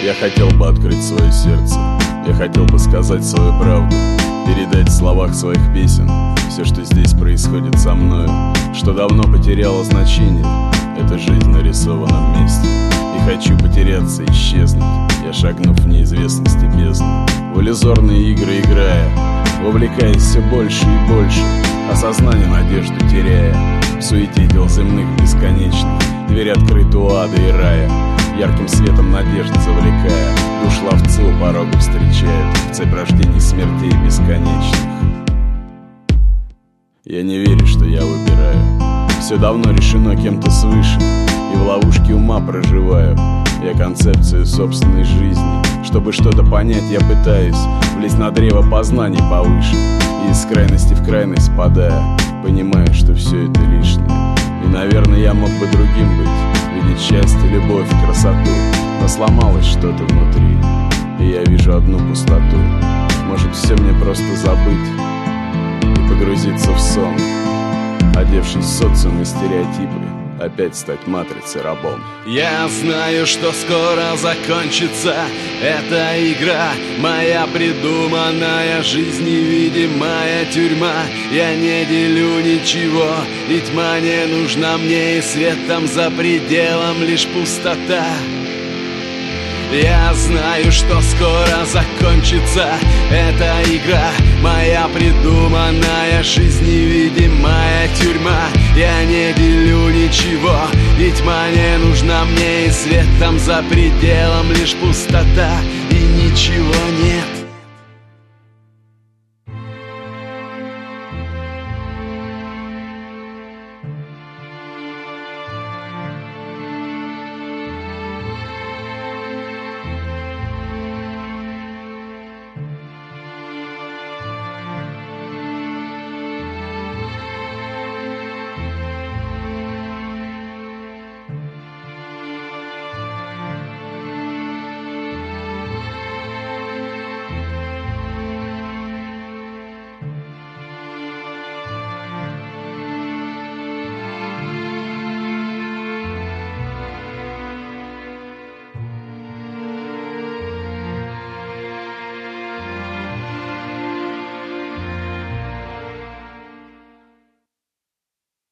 Я хотел бы открыть свое сердце, я хотел бы сказать свою правду, передать в словах своих песен все, что здесь происходит со мною, что давно потеряло значение. Эта жизнь нарисована вместе, и хочу потеряться, исчезнуть. Я шагнув в неизвестности бездну, в иллюзорные игры играя, вовлекаясь все больше и больше, осознание надежду теряя, в суете дел земных бесконечных, дверь открыта у ада и рая, ярким светом надежды завлекая, душ ловцы у порога встречают, в цепь рождений смертей бесконечных. Я не верю, что я выбираю, все давно решено кем-то свыше, и в ловушке ума проживаю я концепцию собственной жизни. Чтобы что-то понять, я пытаюсь влезть на древо познаний повыше, и из крайности в крайность падая, понимаю, что все это лишнее. И, наверное, я мог бы другим быть, видеть счастье, любовь, красоту, но сломалось что-то внутри, и я вижу одну пустоту. Может, все мне просто забыть и погрузиться в сон, одевшись в социум и стереотипы, опять стать матрицей рабом. Я знаю, что скоро закончится эта игра, моя придуманная жизнь, невидимая тюрьма. Я не делю ничего, и тьма не нужна мне, и свет там за пределом лишь пустота. Я знаю, что скоро закончится эта игра, моя придуманная жизнь, невидимая тюрьма. Я не делю ничего, и тьма не нужна мне, и свет там за пределом лишь пустота, и ничего нет.